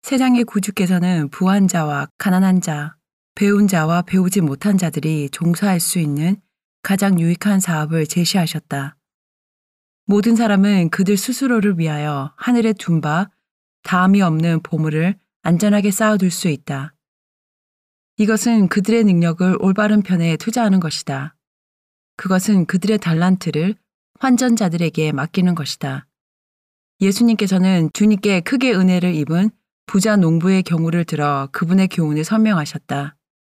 세상의 구주께서는 부한 자와 가난한 자, 배운 자와 배우지 못한 자들이 종사할 수 있는 가장 유익한 사업을 제시하셨다. 모든 사람은 그들 스스로를 위하여 하늘에 둔 바 다함이 없는 보물을 안전하게 쌓아둘 수 있다. 이것은 그들의 능력을 올바른 편에 투자하는 것이다. 그것은 그들의 달란트를 환전자들에게 맡기는 것이다. 예수님께서는 주님께 크게 은혜를 입은 부자 농부의 경우를 들어 그분의 교훈을 설명하셨다.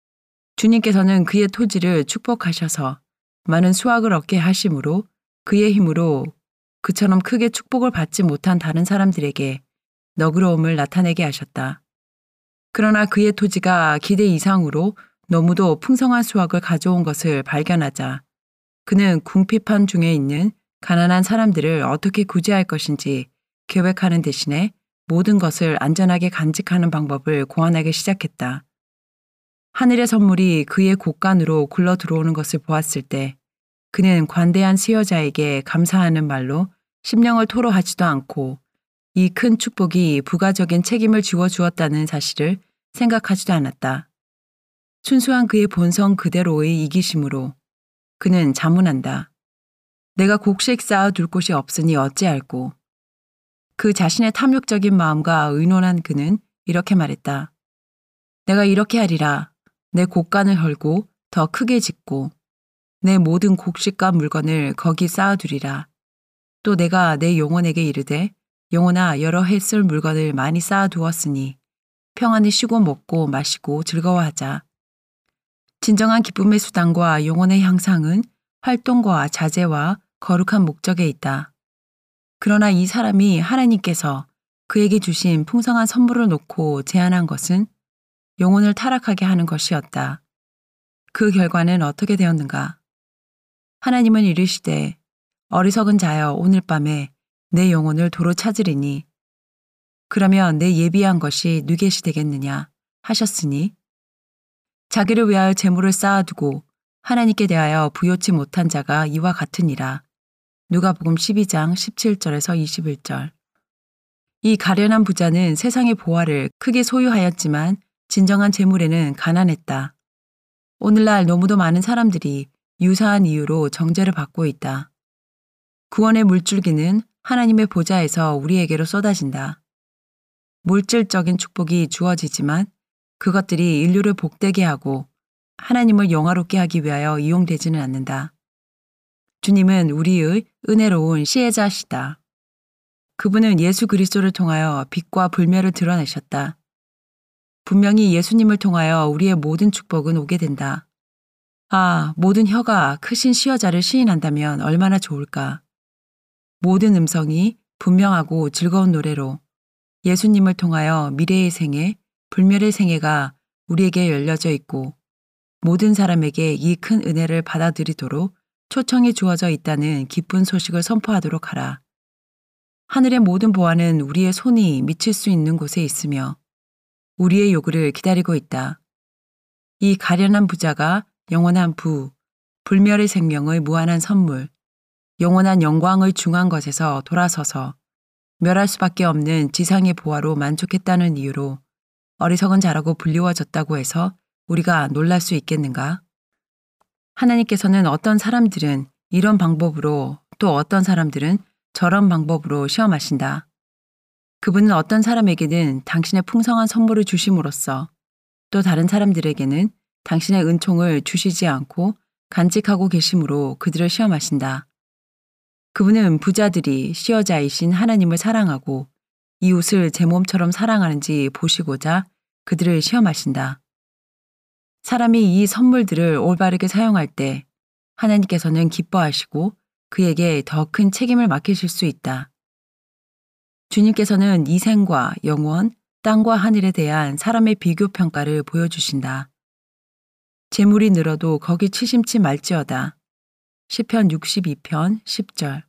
주님께서는 그의 토지를 축복하셔서 많은 수확을 얻게 하심으로 그의 힘으로 그처럼 크게 축복을 받지 못한 다른 사람들에게 너그러움을 나타내게 하셨다. 그러나 그의 토지가 기대 이상으로 너무도 풍성한 수확을 가져온 것을 발견하자 그는 궁핍한 중에 있는 가난한 사람들을 어떻게 구제할 것인지 계획하는 대신에 모든 것을 안전하게 간직하는 방법을 고안하기 시작했다. 하늘의 선물이 그의 곳간으로 굴러 들어오는 것을 보았을 때 그는 관대한 수여자에게 감사하는 말로 심령을 토로하지도 않고 이 큰 축복이 부가적인 책임을 지워주었다는 사실을 생각하지도 않았다. 순수한 그의 본성 그대로의 이기심으로 그는 자문한다. 내가 곡식 쌓아둘 곳이 없으니 어찌할꼬. 그 자신의 탐욕적인 마음과 의논한 그는 이렇게 말했다. 내가 이렇게 하리라. 내 곳간을 헐고 더 크게 짓고 내 모든 곡식과 물건을 거기 쌓아두리라. 또 내가 내 영혼에게 이르되 영혼아 여러 해 쓸 물건을 많이 쌓아두었으니 평안히 쉬고 먹고 마시고 즐거워하자. 진정한 기쁨의 수단과 영혼의 향상은 활동과 자제와 거룩한 목적에 있다. 그러나 이 사람이 하나님께서 그에게 주신 풍성한 선물을 놓고 제안한 것은 영혼을 타락하게 하는 것이었다. 그 결과는 어떻게 되었는가? 하나님은 이르시되 어리석은 자여 오늘 밤에 내 영혼을 도로 찾으리니 그러면 내 예비한 것이 누겟이 되겠느냐 하셨으니 자기를 위하여 재물을 쌓아두고 하나님께 대하여 부요치 못한 자가 이와 같으니라. 누가복음 12장 17절에서 21절. 이 가련한 부자는 세상의 보화를 크게 소유하였지만 진정한 재물에는 가난했다. 오늘날 너무도 많은 사람들이 유사한 이유로 정죄를 받고 있다. 구원의 물줄기는 하나님의 보좌에서 우리에게로 쏟아진다. 물질적인 축복이 주어지지만 그것들이 인류를 복되게 하고 하나님을 영화롭게 하기 위하여 이용되지는 않는다. 주님은 우리의 은혜로운 시혜자시다. 그분은 예수 그리스도를 통하여 빛과 불멸을 드러내셨다. 분명히 예수님을 통하여 우리의 모든 축복은 오게 된다. 아, 모든 혀가 크신 시여자를 시인한다면 얼마나 좋을까. 모든 음성이 분명하고 즐거운 노래로 예수님을 통하여 미래의 생애, 불멸의 생애가 우리에게 열려져 있고 모든 사람에게 이 큰 은혜를 받아들이도록 초청이 주어져 있다는 기쁜 소식을 선포하도록 하라. 하늘의 모든 보화는 우리의 손이 미칠 수 있는 곳에 있으며 우리의 요구를 기다리고 있다. 이 가련한 부자가 영원한 부, 불멸의 생명의 무한한 선물, 영원한 영광의 중한 것에서 돌아서서 멸할 수밖에 없는 지상의 보화로 만족했다는 이유로 어리석은 자라고 불리워졌다고 해서 우리가 놀랄 수 있겠는가? 하나님께서는 어떤 사람들은 이런 방법으로 또 어떤 사람들은 저런 방법으로 시험하신다. 그분은 어떤 사람에게는 당신의 풍성한 선물을 주심으로써 또 다른 사람들에게는 당신의 은총을 주시지 않고 간직하고 계심으로 그들을 시험하신다. 그분은 부자들이 시여자이신 하나님을 사랑하고 이웃을 제 몸처럼 사랑하는지 보시고자 그들을 시험하신다. 사람이 이 선물들을 올바르게 사용할 때 하나님께서는 기뻐하시고 그에게 더 큰 책임을 맡기실 수 있다. 주님께서는 이 생과 영원, 땅과 하늘에 대한 사람의 비교 평가를 보여주신다. 재물이 늘어도 거기 치심치 말지어다. 시편 62편 10절.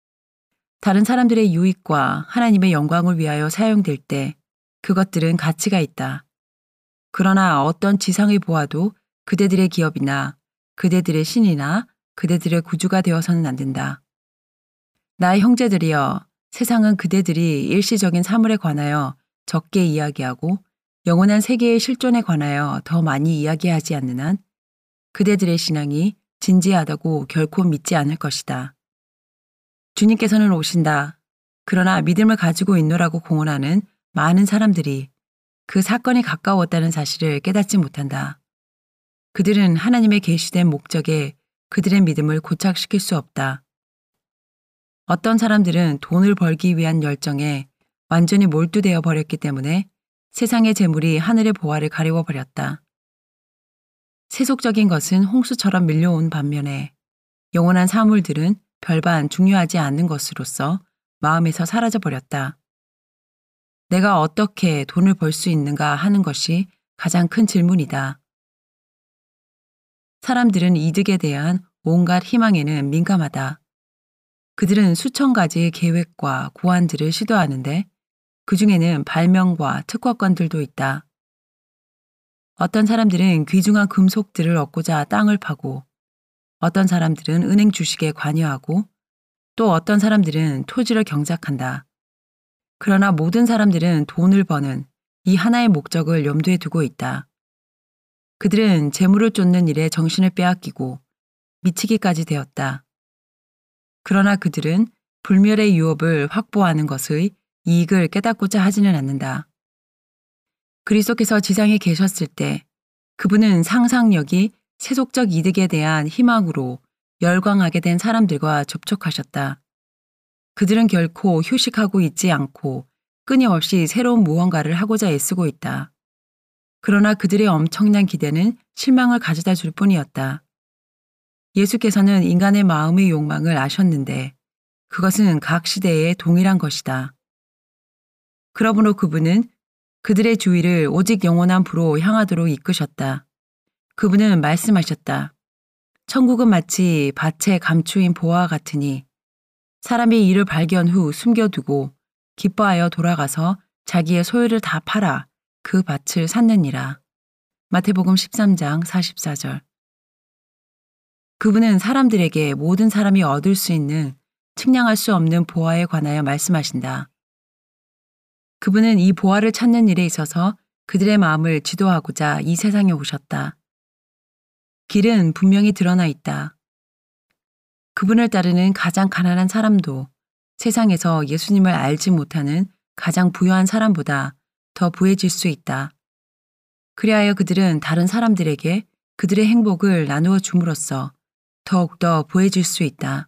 다른 사람들의 유익과 하나님의 영광을 위하여 사용될 때 그것들은 가치가 있다. 그러나 어떤 지상의 보아도 그대들의 기업이나 그대들의 신이나 그대들의 구주가 되어서는 안 된다. 나의 형제들이여, 세상은 그대들이 일시적인 사물에 관하여 적게 이야기하고 영원한 세계의 실존에 관하여 더 많이 이야기하지 않는 한 그대들의 신앙이 진지하다고 결코 믿지 않을 것이다. 주님께서는 오신다. 그러나 믿음을 가지고 있노라고 공언하는 많은 사람들이 그 사건이 가까웠다는 사실을 깨닫지 못한다. 그들은 하나님의 계시된 목적에 그들의 믿음을 고착시킬 수 없다. 어떤 사람들은 돈을 벌기 위한 열정에 완전히 몰두되어 버렸기 때문에 세상의 재물이 하늘의 보화를 가리워 버렸다. 세속적인 것은 홍수처럼 밀려온 반면에 영원한 사물들은 별반 중요하지 않는 것으로서 마음에서 사라져 버렸다. 내가 어떻게 돈을 벌 수 있는가 하는 것이 가장 큰 질문이다. 사람들은 이득에 대한 온갖 희망에는 민감하다. 그들은 수천 가지의 계획과 고안들을 시도하는데 그 중에는 발명과 특허권들도 있다. 어떤 사람들은 귀중한 금속들을 얻고자 땅을 파고 어떤 사람들은 은행 주식에 관여하고 또 어떤 사람들은 토지를 경작한다. 그러나 모든 사람들은 돈을 버는 이 하나의 목적을 염두에 두고 있다. 그들은 재물을 쫓는 일에 정신을 빼앗기고 미치기까지 되었다. 그러나 그들은 불멸의 유업을 확보하는 것의 이익을 깨닫고자 하지는 않는다. 그리스도께서 지상에 계셨을 때 그분은 상상력이 세속적 이득에 대한 희망으로 열광하게 된 사람들과 접촉하셨다. 그들은 결코 휴식하고 있지 않고 끊임없이 새로운 무언가를 하고자 애쓰고 있다. 그러나 그들의 엄청난 기대는 실망을 가져다 줄 뿐이었다. 예수께서는 인간의 마음의 욕망을 아셨는데 그것은 각 시대에 동일한 것이다. 그러므로 그분은 그들의 주의를 오직 영원한 부로 향하도록 이끄셨다. 그분은 말씀하셨다. 천국은 마치 밭에 감추인 보화와 같으니 사람이 이를 발견 후 숨겨두고 기뻐하여 돌아가서 자기의 소유를 다 팔아 그 밭을 샀느니라. 마태복음 13장 44절. 그분은 사람들에게 모든 사람이 얻을 수 있는 측량할 수 없는 보화에 관하여 말씀하신다. 그분은 이 보화를 찾는 일에 있어서 그들의 마음을 지도하고자 이 세상에 오셨다. 길은 분명히 드러나 있다. 그분을 따르는 가장 가난한 사람도 세상에서 예수님을 알지 못하는 가장 부유한 사람보다 더 부해질 수 있다. 그리하여 그들은 다른 사람들에게 그들의 행복을 나누어 줌으로써 더욱더 부해질 수 있다.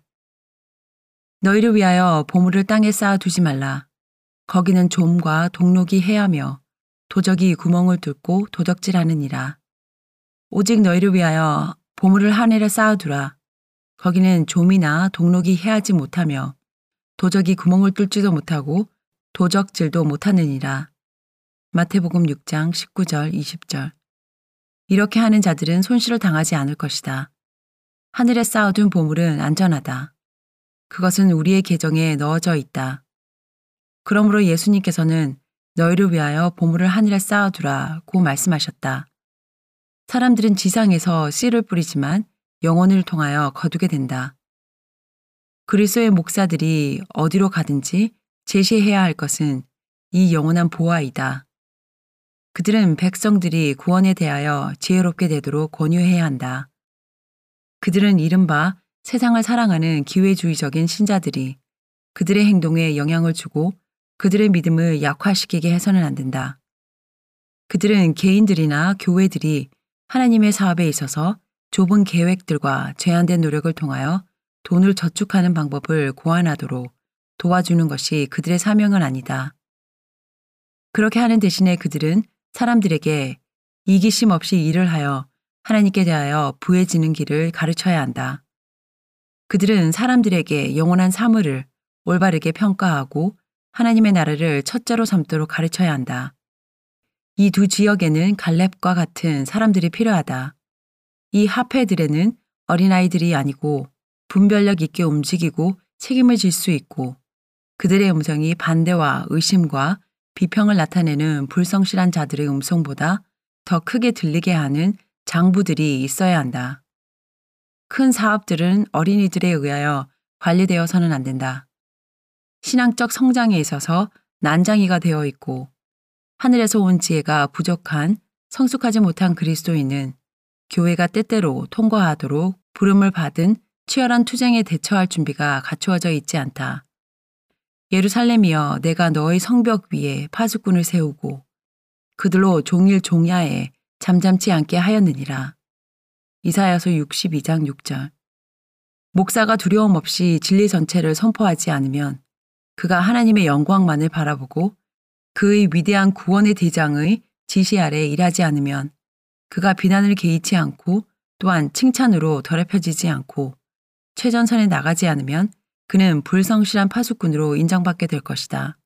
너희를 위하여 보물을 땅에 쌓아두지 말라. 거기는 좀과 동록이 해하며 도적이 구멍을 뚫고 도적질하느니라. 오직 너희를 위하여 보물을 하늘에 쌓아두라. 거기는 좀이나 동록이 해하지 못하며 도적이 구멍을 뚫지도 못하고 도적질도 못하느니라. 마태복음 6장 19절 20절. 이렇게 하는 자들은 손실을 당하지 않을 것이다. 하늘에 쌓아둔 보물은 안전하다. 그것은 우리의 계정에 넣어져 있다. 그러므로 예수님께서는 너희를 위하여 보물을 하늘에 쌓아두라고 말씀하셨다. 사람들은 지상에서 씨를 뿌리지만 영혼을 통하여 거두게 된다. 그리스도의 목사들이 어디로 가든지 제시해야 할 것은 이 영원한 보화이다. 그들은 백성들이 구원에 대하여 지혜롭게 되도록 권유해야 한다. 그들은 이른바 세상을 사랑하는 기회주의적인 신자들이 그들의 행동에 영향을 주고 그들의 믿음을 약화시키게 해서는 안 된다. 그들은 개인들이나 교회들이 하나님의 사업에 있어서 좁은 계획들과 제한된 노력을 통하여 돈을 저축하는 방법을 고안하도록 도와주는 것이 그들의 사명은 아니다. 그렇게 하는 대신에 그들은 사람들에게 이기심 없이 일을 하여 하나님께 대하여 부해지는 길을 가르쳐야 한다. 그들은 사람들에게 영원한 사물을 올바르게 평가하고 하나님의 나라를 첫째로 삼도록 가르쳐야 한다. 이 두 지역에는 갈렙과 같은 사람들이 필요하다. 이 합회들에는 어린아이들이 아니고 분별력 있게 움직이고 책임을 질 수 있고 그들의 음성이 반대와 의심과 비평을 나타내는 불성실한 자들의 음성보다 더 크게 들리게 하는 장부들이 있어야 한다. 큰 사업들은 어린이들에 의하여 관리되어서는 안 된다. 신앙적 성장에 있어서 난장이가 되어 있고 하늘에서 온 지혜가 부족한 성숙하지 못한 그리스도인은 교회가 때때로 통과하도록 부름을 받은 치열한 투쟁에 대처할 준비가 갖추어져 있지 않다. 예루살렘이여, 내가 너의 성벽 위에 파수꾼을 세우고 그들로 종일 종야에 잠잠치 않게 하였느니라. 이사야서 62장 6절. 목사가 두려움 없이 진리 전체를 선포하지 않으면 그가 하나님의 영광만을 바라보고 그의 위대한 구원의 대장의 지시 아래 일하지 않으면 그가 비난을 개의치 않고 또한 칭찬으로 더럽혀지지 않고 최전선에 나가지 않으면 그는 불성실한 파수꾼으로 인정받게 될 것이다.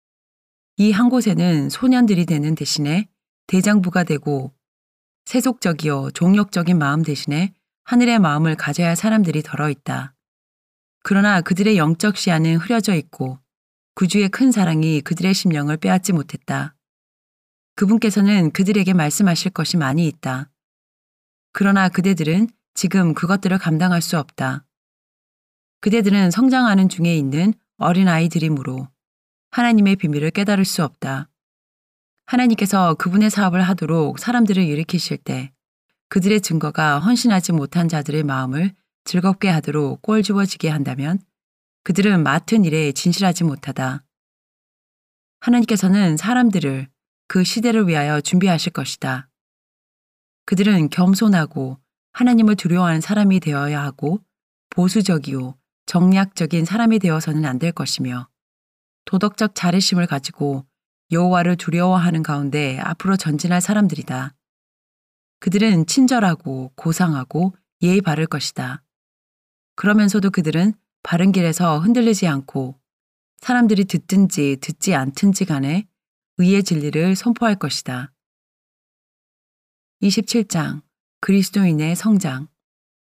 이 한 곳에는 소년들이 되는 대신에 대장부가 되고 세속적이요 종력적인 마음 대신에 하늘의 마음을 가져야 할 사람들이 덜어 있다. 그러나 그들의 영적 시야는 흐려져 있고 구주의 큰 사랑이 그들의 심령을 빼앗지 못했다. 그분께서는 그들에게 말씀하실 것이 많이 있다. 그러나 그대들은 지금 그것들을 감당할 수 없다. 그대들은 성장하는 중에 있는 어린아이들이므로 하나님의 비밀을 깨달을 수 없다. 하나님께서 그분의 사업을 하도록 사람들을 일으키실 때 그들의 증거가 헌신하지 못한 자들의 마음을 즐겁게 하도록 꼴주어지게 한다면 그들은 맡은 일에 진실하지 못하다. 하나님께서는 사람들을 그 시대를 위하여 준비하실 것이다. 그들은 겸손하고 하나님을 두려워하는 사람이 되어야 하고 보수적이요 정략적인 사람이 되어서는 안 될 것이며 도덕적 자립심을 가지고 여호와를 두려워하는 가운데 앞으로 전진할 사람들이다. 그들은 친절하고 고상하고 예의 바를 것이다. 그러면서도 그들은 바른 길에서 흔들리지 않고 사람들이 듣든지 듣지 않든지 간에 의의 진리를 선포할 것이다. 27장 그리스도인의 성장.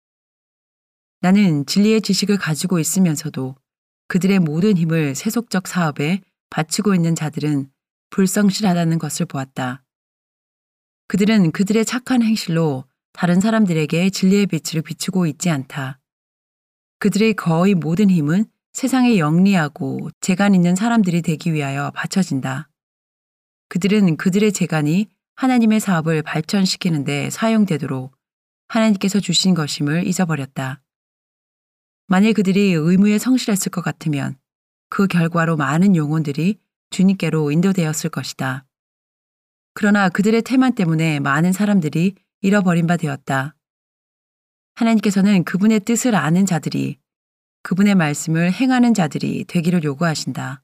나는 진리의 지식을 가지고 있으면서도 그들의 모든 힘을 세속적 사업에 바치고 있는 자들은 불성실하다는 것을 보았다. 그들은 그들의 착한 행실로 다른 사람들에게 진리의 빛을 비추고 있지 않다. 그들의 거의 모든 힘은 세상에 영리하고 재간 있는 사람들이 되기 위하여 바쳐진다. 그들은 그들의 재간이 하나님의 사업을 발전시키는 데 사용되도록 하나님께서 주신 것임을 잊어버렸다. 만일 그들이 의무에 성실했을 것 같으면 그 결과로 많은 영혼들이 주님께로 인도되었을 것이다. 그러나 그들의 태만 때문에 많은 사람들이 잃어버린 바 되었다. 하나님께서는 그분의 뜻을 아는 자들이 그분의 말씀을 행하는 자들이 되기를 요구하신다.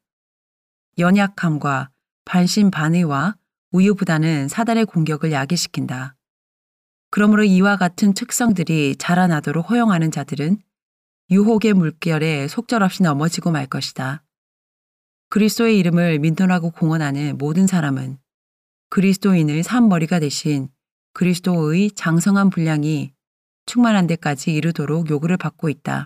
연약함과 반신반의와 우유부단은 사단의 공격을 야기시킨다. 그러므로 이와 같은 특성들이 자라나도록 허용하는 자들은 유혹의 물결에 속절없이 넘어지고 말 것이다. 그리스도의 이름을 민통하고 공언하는 모든 사람은 그리스도인의 산머리가 되신 그리스도의 장성한 분량이 충만한 데까지 이르도록 요구를 받고 있다.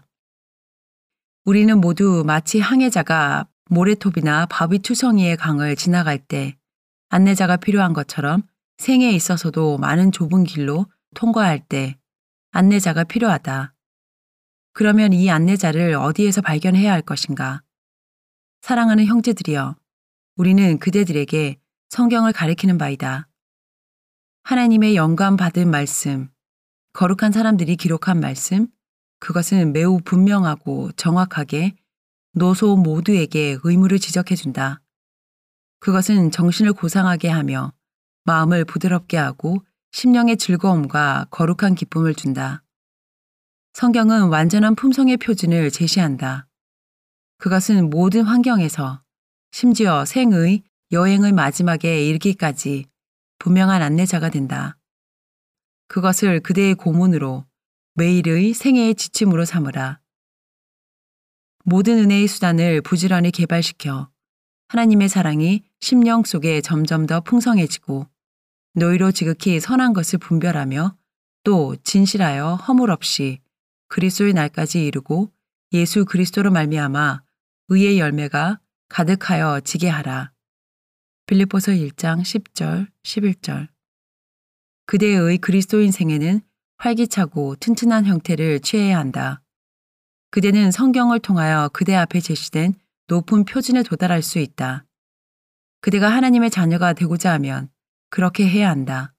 우리는 모두 마치 항해자가 모래톱이나 바위투성이의 강을 지나갈 때 안내자가 필요한 것처럼 생애에 있어서도 많은 좁은 길로 통과할 때 안내자가 필요하다. 그러면 이 안내자를 어디에서 발견해야 할 것인가? 사랑하는 형제들이여, 우리는 그대들에게 성경을 가리키는 바이다. 하나님의 영감 받은 말씀, 거룩한 사람들이 기록한 말씀, 그것은 매우 분명하고 정확하게 노소 모두에게 의무를 지적해준다. 그것은 정신을 고상하게 하며 마음을 부드럽게 하고 심령의 즐거움과 거룩한 기쁨을 준다. 성경은 완전한 품성의 표준을 제시한다. 그것은 모든 환경에서 심지어 생의, 여행의 마지막에 이르기까지 분명한 안내자가 된다. 그것을 그대의 고문으로 매일의 생애의 지침으로 삼으라. 모든 은혜의 수단을 부지런히 개발시켜 하나님의 사랑이 심령 속에 점점 더 풍성해지고 너희로 지극히 선한 것을 분별하며 또 진실하여 허물 없이 그리스도의 날까지 이루고 예수 그리스도로 말미암아 의의 열매가 가득하여 지게 하라. 빌립보서 1장 10절, 11절. 그대의 그리스도인 생애는 활기차고 튼튼한 형태를 취해야 한다. 그대는 성경을 통하여 그대 앞에 제시된 높은 표준에 도달할 수 있다. 그대가 하나님의 자녀가 되고자 하면 그렇게 해야 한다.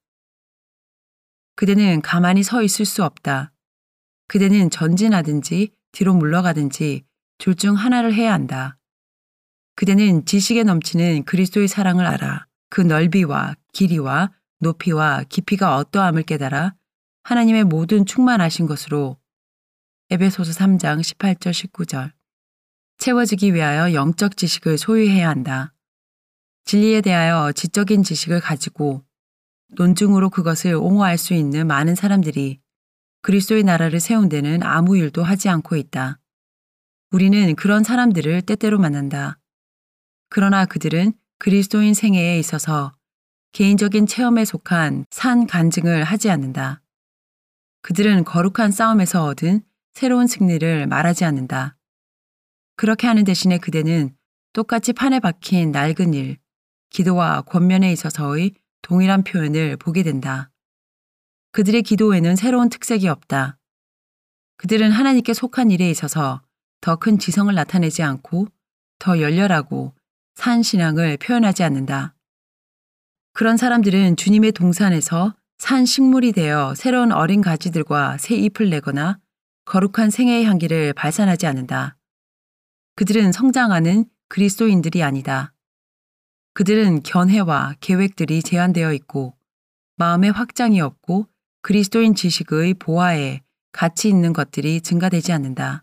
그대는 가만히 서 있을 수 없다. 그대는 전진하든지 뒤로 물러가든지 둘 중 하나를 해야 한다. 그대는 지식에 넘치는 그리스도의 사랑을 알아 그 넓이와 길이와 높이와 깊이가 어떠함을 깨달아 하나님의 모든 충만하신 것으로 에베소서 3장 18절 19절 채워지기 위하여 영적 지식을 소유해야 한다. 진리에 대하여 지적인 지식을 가지고 논증으로 그것을 옹호할 수 있는 많은 사람들이 그리스도의 나라를 세운 데는 아무 일도 하지 않고 있다. 우리는 그런 사람들을 때때로 만난다. 그러나 그들은 그리스도인 생애에 있어서 개인적인 체험에 속한 산 간증을 하지 않는다. 그들은 거룩한 싸움에서 얻은 새로운 승리를 말하지 않는다. 그렇게 하는 대신에 그대는 똑같이 판에 박힌 낡은 일, 기도와 권면에 있어서의 동일한 표현을 보게 된다. 그들의 기도에는 새로운 특색이 없다. 그들은 하나님께 속한 일에 있어서 더 큰 지성을 나타내지 않고 더 열렬하고 산 신앙을 표현하지 않는다. 그런 사람들은 주님의 동산에서 산 식물이 되어 새로운 어린 가지들과 새 잎을 내거나 거룩한 생애의 향기를 발산하지 않는다. 그들은 성장하는 그리스도인들이 아니다. 그들은 견해와 계획들이 제한되어 있고 마음의 확장이 없고 그리스도인 지식의 보화에 가치 있는 것들이 증가되지 않는다.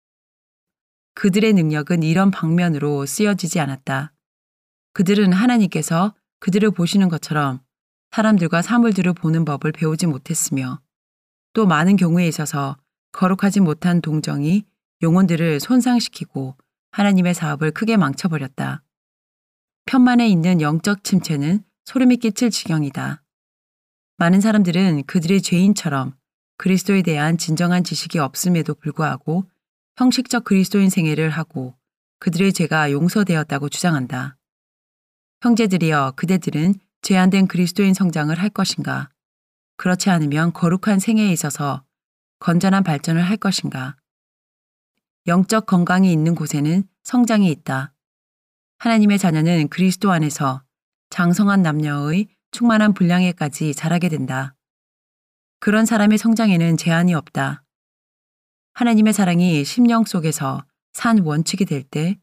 그들의 능력은 이런 방면으로 쓰여지지 않았다. 그들은 하나님께서 그들을 보시는 것처럼 사람들과 사물들을 보는 법을 배우지 못했으며 또 많은 경우에 있어서 거룩하지 못한 동정이 영혼들을 손상시키고 하나님의 사업을 크게 망쳐버렸다. 편만에 있는 영적 침체는 소름이 끼칠 지경이다. 많은 사람들은 그들의 죄인처럼 그리스도에 대한 진정한 지식이 없음에도 불구하고 형식적 그리스도인 생애를 하고 그들의 죄가 용서되었다고 주장한다. 형제들이여, 그대들은 제한된 그리스도인 성장을 할 것인가? 그렇지 않으면 거룩한 생애에 있어서 건전한 발전을 할 것인가? 영적 건강이 있는 곳에는 성장이 있다. 하나님의 자녀는 그리스도 안에서 장성한 남녀의 충만한 분량에까지 자라게 된다. 그런 사람의 성장에는 제한이 없다. 하나님의 사랑이 심령 속에서 산 원칙이 될 때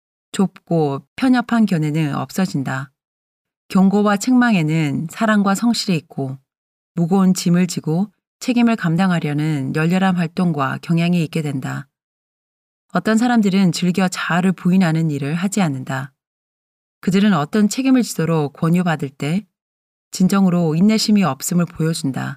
좁고 편협한 견해는 없어진다. 경고와 책망에는 사랑과 성실이 있고 무거운 짐을 지고 책임을 감당하려는 열렬한 활동과 경향이 있게 된다. 어떤 사람들은 즐겨 자아를 부인하는 일을 하지 않는다. 그들은 어떤 책임을 지도록 권유받을 때 진정으로 인내심이 없음을 보여준다.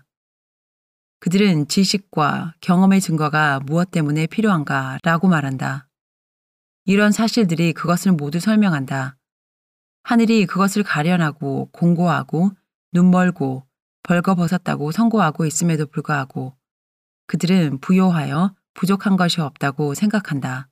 그들은 지식과 경험의 증거가 무엇 때문에 필요한가 라고 말한다. 이런 사실들이 그것을 모두 설명한다. 하늘이 그것을 가련하고 공고하고 눈멀고 벌거벗었다고 선고하고 있음에도 불구하고 그들은 부요하여 부족한 것이 없다고 생각한다.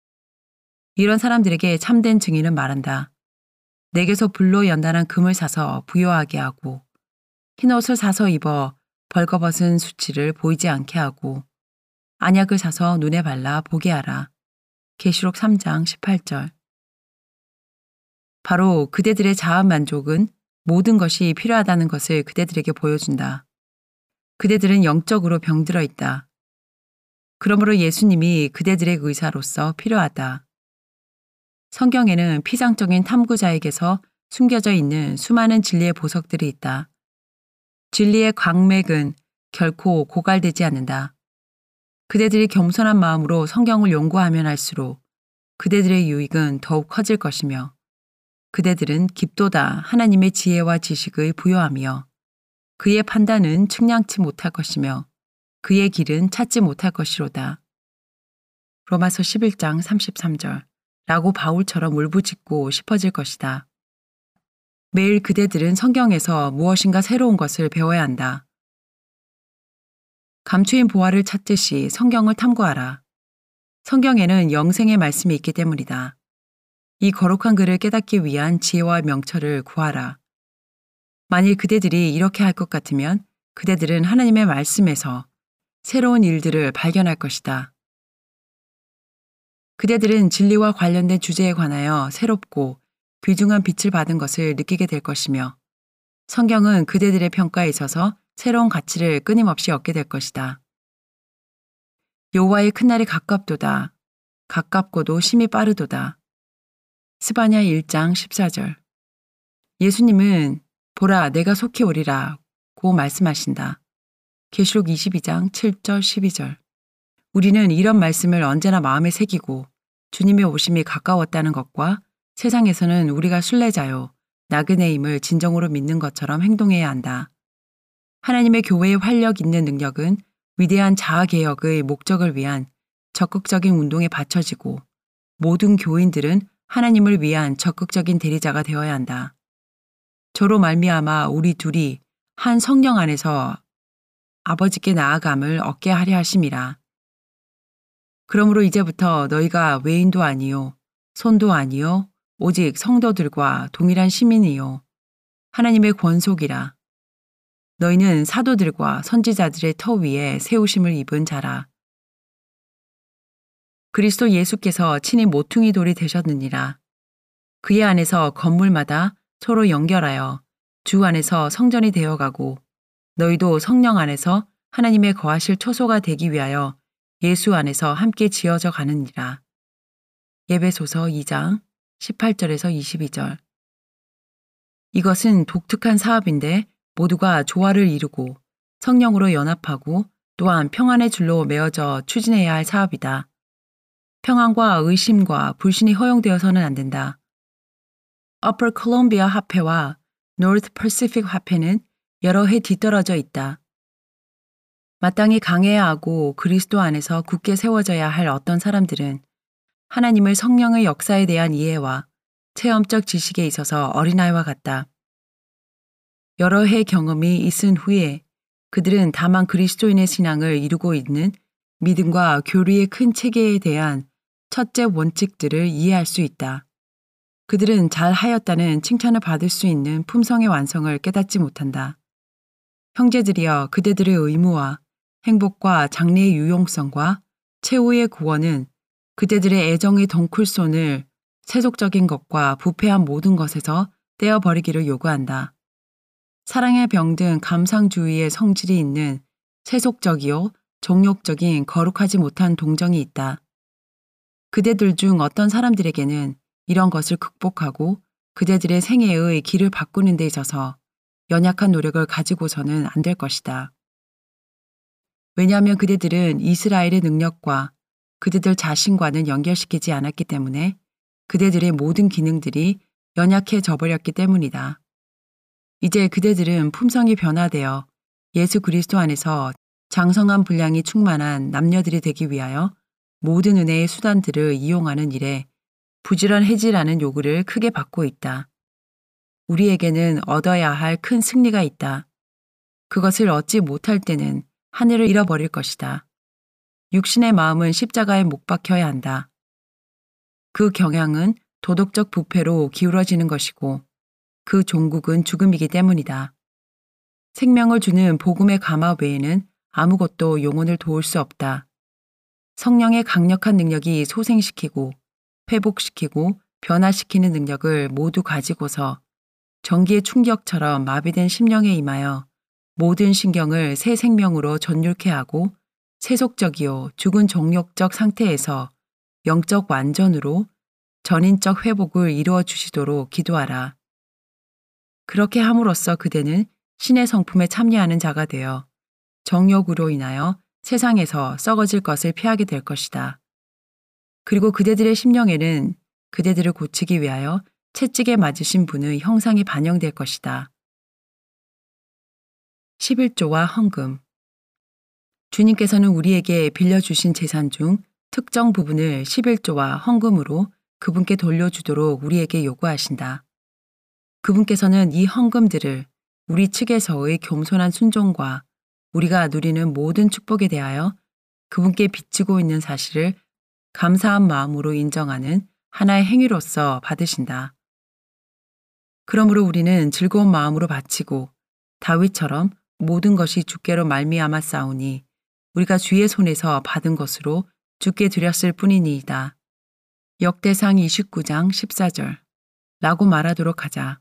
이런 사람들에게 참된 증인은 말한다. 내게서 불로 연단한 금을 사서 부요하게 하고 흰옷을 사서 입어 벌거벗은 수치를 보이지 않게 하고 안약을 사서 눈에 발라 보게 하라. 계시록 3장 18절. 바로 그대들의 자아 만족은 모든 것이 필요하다는 것을 그대들에게 보여준다. 그대들은 영적으로 병들어 있다. 그러므로 예수님이 그대들의 의사로서 필요하다. 성경에는 피상적인 탐구자에게서 숨겨져 있는 수많은 진리의 보석들이 있다. 진리의 광맥은 결코 고갈되지 않는다. 그대들이 겸손한 마음으로 성경을 연구하면 할수록 그대들의 유익은 더욱 커질 것이며 그대들은 깊도다 하나님의 지혜와 지식의 부여하며 그의 판단은 측량치 못할 것이며 그의 길은 찾지 못할 것이로다. 로마서 11장 33절 라고 바울처럼 울부짖고 싶어질 것이다. 매일 그대들은 성경에서 무엇인가 새로운 것을 배워야 한다. 감추인 보화를 찾듯이 성경을 탐구하라. 성경에는 영생의 말씀이 있기 때문이다. 이 거룩한 글을 깨닫기 위한 지혜와 명철을 구하라. 만일 그대들이 이렇게 할 것 같으면 그대들은 하나님의 말씀에서 새로운 일들을 발견할 것이다. 그대들은 진리와 관련된 주제에 관하여 새롭고 귀중한 빛을 받은 것을 느끼게 될 것이며 성경은 그대들의 평가에 있어서 새로운 가치를 끊임없이 얻게 될 것이다. 여호와의 큰 날이 가깝도다. 가깝고도 심히 빠르도다. 스바냐 1장 14절. 예수님은 보라 내가 속히 오리라 고 말씀하신다. 계시록 22장 7절 12절. 우리는 이런 말씀을 언제나 마음에 새기고 주님의 오심이 가까웠다는 것과 세상에서는 우리가 순례자요 나그네임을 진정으로 믿는 것처럼 행동해야 한다. 하나님의 교회의 활력 있는 능력은 위대한 자아개혁의 목적을 위한 적극적인 운동에 받쳐지고 모든 교인들은 하나님을 위한 적극적인 대리자가 되어야 한다. 저로 말미암아 우리 둘이 한 성령 안에서 아버지께 나아감을 얻게 하려 하심이라. 그러므로 이제부터 너희가 외인도 아니요 손도 아니요 오직 성도들과 동일한 시민이요 하나님의 권속이라. 너희는 사도들과 선지자들의 터 위에 세우심을 입은 자라. 그리스도 예수께서 친히 모퉁이 돌이 되셨느니라. 그의 안에서 건물마다 서로 연결하여 주 안에서 성전이 되어가고 너희도 성령 안에서 하나님의 거하실 초소가 되기 위하여 예수 안에서 함께 지어져 가느니라. 에베소서 2장 18절에서 22절. 이것은 독특한 사업인데 모두가 조화를 이루고 성령으로 연합하고 또한 평안의 줄로 메어져 추진해야 할 사업이다. 평안과 의심과 불신이 허용되어서는 안 된다. Upper Columbia 화폐와 North Pacific 화폐는 여러 해 뒤떨어져 있다. 마땅히 강해야 하고 그리스도 안에서 굳게 세워져야 할 어떤 사람들은 하나님을 성령의 역사에 대한 이해와 체험적 지식에 있어서 어린아이와 같다. 여러 해 경험이 있은 후에 그들은 다만 그리스도인의 신앙을 이루고 있는 믿음과 교리의 큰 체계에 대한 첫째 원칙들을 이해할 수 있다. 그들은 잘 하였다는 칭찬을 받을 수 있는 품성의 완성을 깨닫지 못한다. 형제들이여 그대들의 의무와 행복과 장래의 유용성과 최후의 구원은 그대들의 애정의 덩쿨손을 세속적인 것과 부패한 모든 것에서 떼어버리기를 요구한다. 사랑의 병든 감상주의의 성질이 있는 세속적이요 정욕적인 거룩하지 못한 동정이 있다. 그대들 중 어떤 사람들에게는 이런 것을 극복하고 그대들의 생애의 길을 바꾸는 데 있어서 연약한 노력을 가지고서는 안 될 것이다. 왜냐하면 그대들은 이스라엘의 능력과 그대들 자신과는 연결시키지 않았기 때문에 그대들의 모든 기능들이 연약해져 버렸기 때문이다. 이제 그대들은 품성이 변화되어 예수 그리스도 안에서 장성한 분량이 충만한 남녀들이 되기 위하여 모든 은혜의 수단들을 이용하는 일에 부지런해지라는 요구를 크게 받고 있다. 우리에게는 얻어야 할 큰 승리가 있다. 그것을 얻지 못할 때는 하늘을 잃어버릴 것이다. 육신의 마음은 십자가에 못 박혀야 한다. 그 경향은 도덕적 부패로 기울어지는 것이고 그 종국은 죽음이기 때문이다. 생명을 주는 복음의 감화 외에는 아무것도 영혼을 도울 수 없다. 성령의 강력한 능력이 소생시키고 회복시키고 변화시키는 능력을 모두 가지고서 전기의 충격처럼 마비된 심령에 임하여 모든 신경을 새 생명으로 전율케 하고 세속적이요 죽은 정욕적 상태에서 영적 완전으로 전인적 회복을 이루어 주시도록 기도하라. 그렇게 함으로써 그대는 신의 성품에 참여하는 자가 되어 정욕으로 인하여 세상에서 썩어질 것을 피하게 될 것이다. 그리고 그대들의 심령에는 그대들을 고치기 위하여 채찍에 맞으신 분의 형상이 반영될 것이다. 11조와 헌금. 주님께서는 우리에게 빌려주신 재산 중 특정 부분을 11조와 헌금으로 그분께 돌려주도록 우리에게 요구하신다. 그분께서는 이 헌금들을 우리 측에서의 겸손한 순종과 우리가 누리는 모든 축복에 대하여 그분께 비치고 있는 사실을 감사한 마음으로 인정하는 하나의 행위로서 받으신다. 그러므로 우리는 즐거운 마음으로 바치고 다윗처럼 모든 것이 주께로 말미암아 싸우니 우리가 주의 손에서 받은 것으로 주께 드렸을 뿐이니이다. 역대상 29장 14절. 라고 말하도록 하자.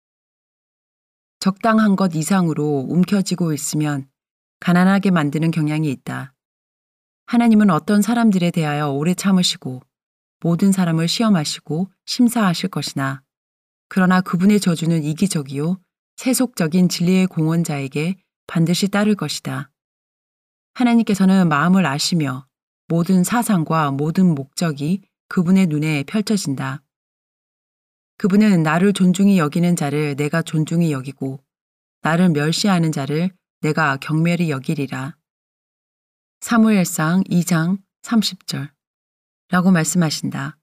적당한 것 이상으로 움켜쥐고 있으면 가난하게 만드는 경향이 있다. 하나님은 어떤 사람들에 대하여 오래 참으시고 모든 사람을 시험하시고 심사하실 것이나 그러나 그분의 저주는 이기적이요 세속적인 진리의 공헌자에게 반드시 따를 것이다. 하나님께서는 마음을 아시며 모든 사상과 모든 목적이 그분의 눈에 펼쳐진다. 그분은 나를 존중히 여기는 자를 내가 존중히 여기고 나를 멸시하는 자를 내가 경멸히 여기리라. 사무엘상 2장 30절 라고 말씀하신다.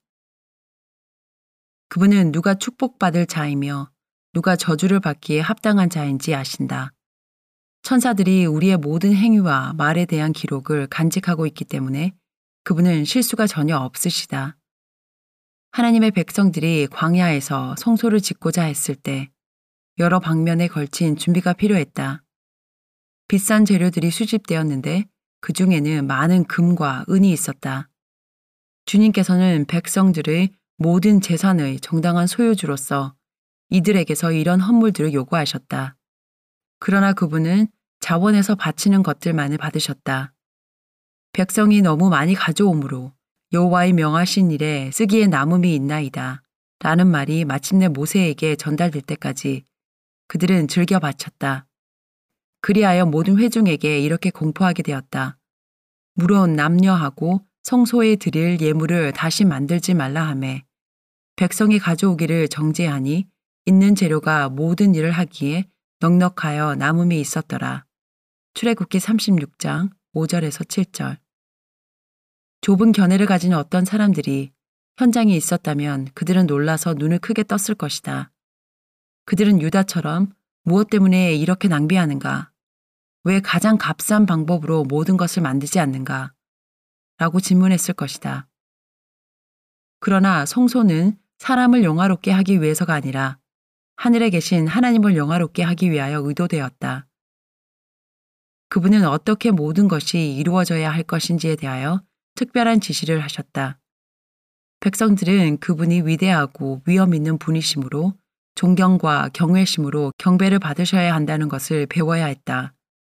그분은 누가 축복받을 자이며 누가 저주를 받기에 합당한 자인지 아신다. 천사들이 우리의 모든 행위와 말에 대한 기록을 간직하고 있기 때문에 그분은 실수가 전혀 없으시다. 하나님의 백성들이 광야에서 성소를 짓고자 했을 때 여러 방면에 걸친 준비가 필요했다. 비싼 재료들이 수집되었는데 그 중에는 많은 금과 은이 있었다. 주님께서는 백성들의 모든 재산의 정당한 소유주로서 이들에게서 이런 헌물들을 요구하셨다. 그러나 그분은 자원에서 바치는 것들만을 받으셨다. 백성이 너무 많이 가져오므로 여호와의 명하신 일에 쓰기에 남음이 있나이다. 라는 말이 마침내 모세에게 전달될 때까지 그들은 즐겨 바쳤다. 그리하여 모든 회중에게 이렇게 공포하게 되었다. 물론 남녀하고 성소에 드릴 예물을 다시 만들지 말라 하매 백성이 가져오기를 정죄하니 있는 재료가 모든 일을 하기에 넉넉하여 남음이 있었더라. 출애굽기 36장 5절에서 7절. 좁은 견해를 가진 어떤 사람들이 현장에 있었다면 그들은 놀라서 눈을 크게 떴을 것이다. 그들은 유다처럼 무엇 때문에 이렇게 낭비하는가? 왜 가장 값싼 방법으로 모든 것을 만들지 않는가? 라고 질문했을 것이다. 그러나 성소는 사람을 영화롭게 하기 위해서가 아니라 하늘에 계신 하나님을 영화롭게 하기 위하여 의도되었다. 그분은 어떻게 모든 것이 이루어져야 할 것인지에 대하여 특별한 지시를 하셨다. 백성들은 그분이 위대하고 위엄 있는 분이시므로 존경과 경외심으로 경배를 받으셔야 한다는 것을 배워야 했다.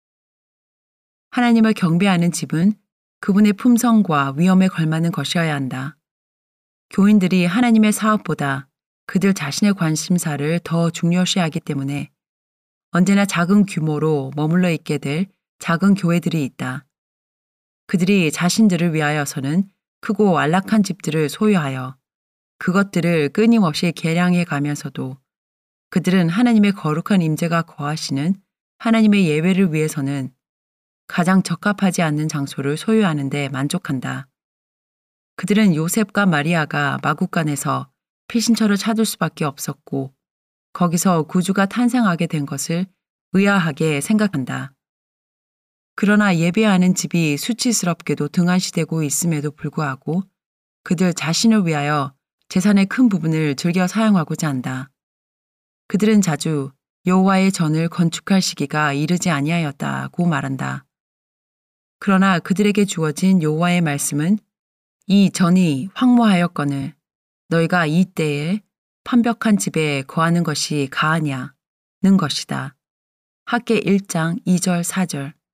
하나님을 경배하는 집은 그분의 품성과 위엄에 걸맞는 것이어야 한다. 교인들이 하나님의 사업보다 그들 자신의 관심사를 더 중요시하기 때문에 언제나 작은 규모로 머물러 있게 될 작은 교회들이 있다. 그들이 자신들을 위하여서는 크고 안락한 집들을 소유하여 그것들을 끊임없이 개량해 가면서도 그들은 하나님의 거룩한 임재가 거하시는 하나님의 예배를 위해서는 가장 적합하지 않는 장소를 소유하는 데 만족한다. 그들은 요셉과 마리아가 마국간에서 피신처를 찾을 수밖에 없었고 거기서 구주가 탄생하게 된 것을 의아하게 생각한다. 그러나 예배하는 집이 수치스럽게도 등한시되고 있음에도 불구하고 그들 자신을 위하여 재산의 큰 부분을 즐겨 사용하고자 한다. 그들은 자주 여호와의 전을 건축할 시기가 이르지 아니하였다고 말한다. 그러나 그들에게 주어진 여호와의 말씀은 이 전이 황무하였거늘 너희가 이 때에 판벽한 집에 거하는 것이 가하냐는 것이다. 학개 1장 2절 4절.